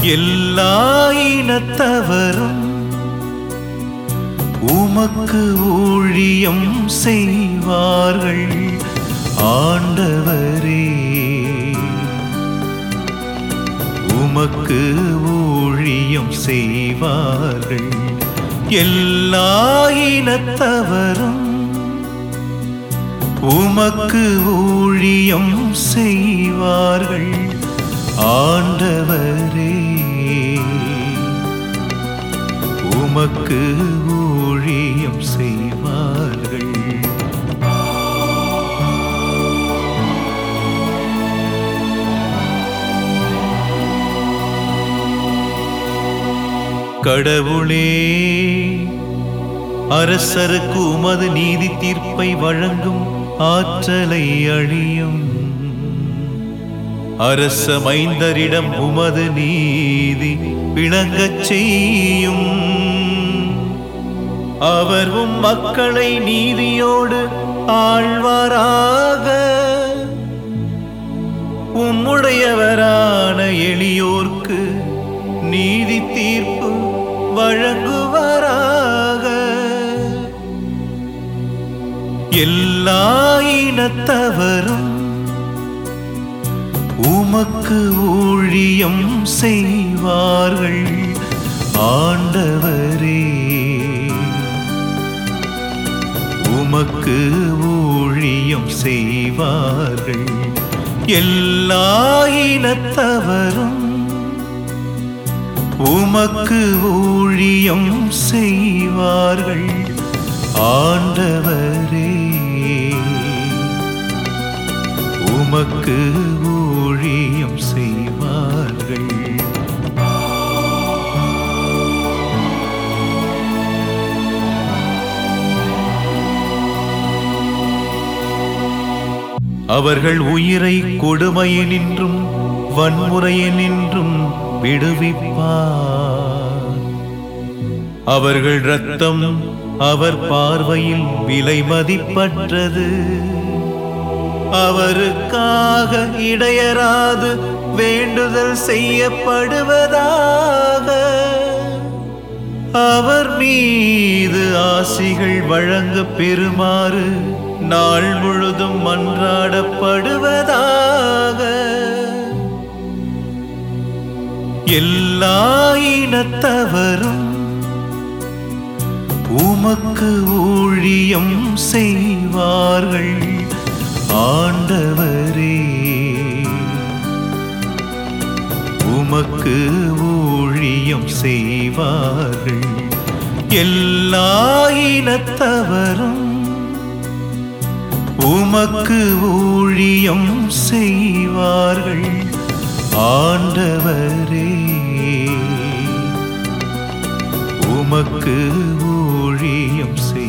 எல்லா இனத்தவரும் உமக்கு ஊழியம் செய்வார்கள் ஆண்டவரே. உமக்கு ஊழியம் செய்வார்கள் எல்லா இனத்தவரும் உமக்கு ஊழியம் செய்வார்கள் ஆண்டவரே. உமக்கு ஊழியம் செய்வார்கள். கடவுளே, அரசருக்கு உமது நீதி தீர்ப்பை வழங்கும் ஆற்றலை அழியும். அரச மைந்தரிடம் உமது நீதி விளங்கச் செய்யும். அவர் உம் மக்களை நீதியோடு ஆழ்வாராக. உம்முடையவரான எளியோர்க்கு நீதி தீர்ப்பு வழங்குவாராக. எல்லா இனத்தவரும் உமக்கு ஊழியம் செய்வார்கள் ஆண்டவரே. உமக்கு ஊழியம் செய்வார்கள் எல்லா இனத்தவரும் உமக்கு ஊழியம் செய்வார்கள் ஆண்டவரே. உமக்கு ஊழியம் செய்வார்கள். அவர்கள் உயிரை கொடுமையினின்றும் வன்முறையினின்றும் விடுவிப்பார். அவர்கள் இரத்தம் அவர் பார்வையில் விலை மதிப்பற்றது. அவருக்காக இடையராது வேண்டுதல் செய்யப்படுவதாக. அவர் மீது ஆசிகள் வழங்க பெறுமாறு நாள் முழுதும் மன்றாடப்படுவதாக. எல்லா இனத்தவரும் உமக்கு ஊழியம் செய்வார்கள் ஆண்டவரே. உமக்கு ஊழியம் செய்வார்கள் எல்லா இனத்தவரும் உமக்கு ஊழியம் செய்வார்கள் ஆண்டவரே. உமக்கு ஊழியம்